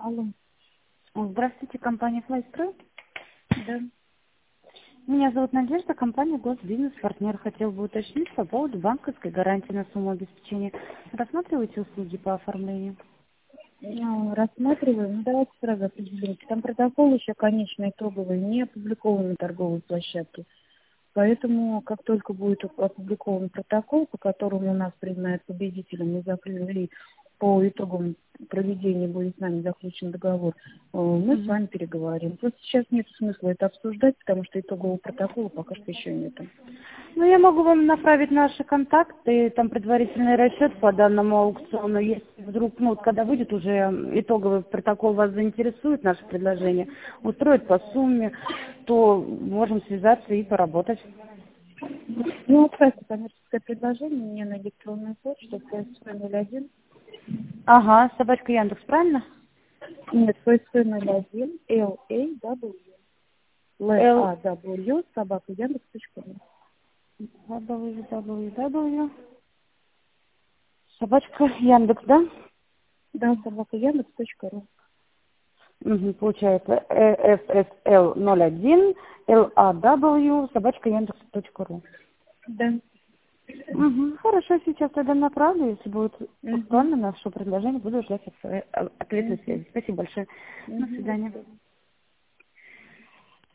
Алло, Здравствуйте, компания Флайстрой. да. Меня зовут Надежда, компания Госбизнес-партнер. Хотел бы уточнить по поводу банковской гарантии на сумму обеспечения. Рассматриваете услуги по оформлению? Рассматриваем. Ну, давайте сразу определимся. Там протокол еще, конечно, итоговый, не опубликован на торговой площадке. Поэтому, как только будет опубликован протокол, по которому нас признают победителем и по итогам проведения будет с нами заключен договор, мы с Мгм. вами переговорим. Просто сейчас нет смысла это обсуждать, потому что итогового протокола пока что еще нет. Ну, я могу вам направить наши контакты, там предварительный расчет по данному аукциону. Если вдруг, ну, вот когда выйдет уже итоговый протокол, вас заинтересует наше предложение, устроит по сумме, то можем связаться и поработать. Ну, отправьте коммерческое предложение мне на электронную почту ФСФ01. Ага, собачка Яндекс, правильно? Нет, ФСФ01 LAW. Л LAW собака Яндекс.ру. www. Собачка Яндекс, да? Да, собака Яндекс.ру. Угу, получается FSL01 LAW собачка Яндекс.ру. Да. Угу, хорошо, сейчас тогда направлю, если будет Угу. актуально наше предложение, буду ждать ответной Угу. связи. Спасибо большое. До Угу. свидания.